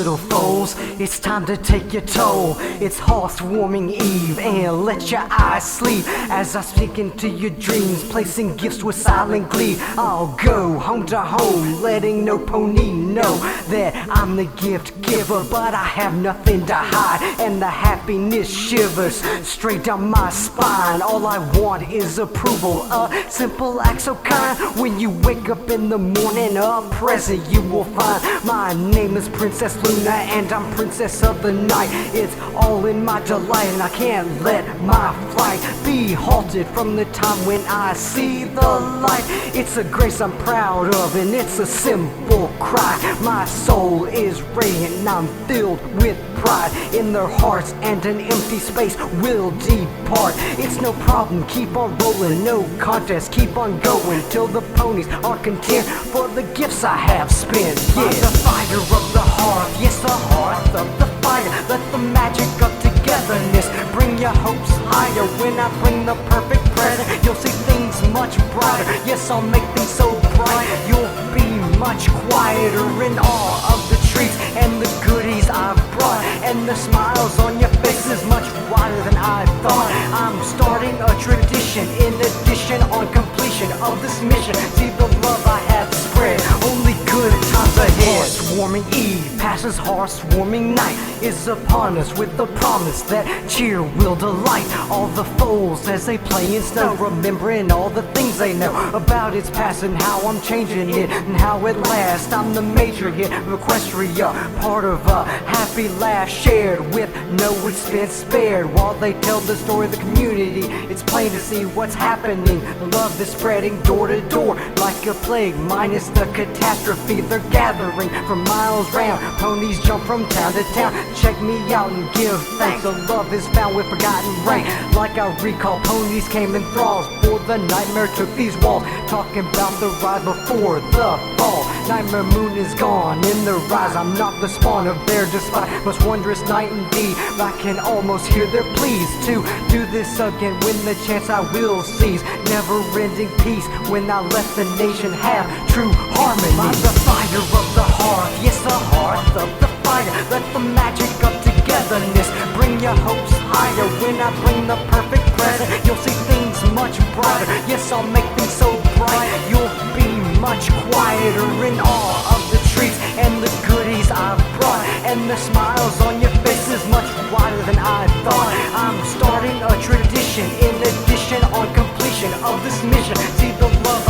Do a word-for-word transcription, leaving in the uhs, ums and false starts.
little foes, it's time to take your toll. It's heartwarming eve, and let your eyes sleep as I speak into your dreams, placing gifts with silent glee. I'll go home to home, letting no pony know that I'm the gift giver, but I have nothing to hide, and the happiness shivers straight down my spine. All I want is approval, a simple act so kind. When you wake up in the morning, a present you will find. My name is Princess Luna, and I'm princess of the night. It's all in my delight, and I can't let my flight be halted from the time when I see the light. It's a grace I'm proud of, and it's a simple cry. My soul is radiant, I'm filled with pride. In their hearts and an empty space will depart. It's no problem, keep on rolling, no contest, keep on going till the ponies are content for the gifts I have spent. Yeah. I'm the fire of the hearth, yes, the hearth of the fire. Let the magic of togetherness bring your hopes higher. When I bring the perfect present, you'll see things much brighter. Yes, I'll make things so bright, you'll be much quieter in awe of the treats and the goodies I've brought, and the smiles on your face is much wider than I thought. I'm starting a tradition in addition on completion of this mission. See the love I have spread, only good times ahead. Heartwarming eve passes heartwarming night is upon us with the promise that cheer will delight all the foes as they play in snow, remembering all the things they know about its past and how I'm changing it and how it lasts. I'm the major here of Equestria, part of a happy laugh shared with no expense spared. While they tell the story of the community, it's plain to see what's happening. The love is spreading door to door like a plague, minus the catastrophe. They're gathering from miles round, ponies jump from town to town. Check me out and give thanks. The love is found with forgotten rank. Like I recall, ponies came in thralls for the nightmare took these walls. Talking about the rise before the fall. Nightmare moon is gone in the rise. I'm not the spawn of their despite. Most wondrous night indeed. I can almost hear their pleas to do this again when the chance I will seize. Never ending peace when I let the nation have true harmony. I'm the fire of the hearth, yes, the hearth of the fire. Let the magic of togetherness bring your hopes higher. When I bring the perfect present, you'll see things much brighter. Yes, I'll make things so bright, you'll be much quieter in awe of the treats and the goodies I've brought, and the smiles on your face is much wider than I thought. I'm starting a tradition in addition on completion of this mission. See the love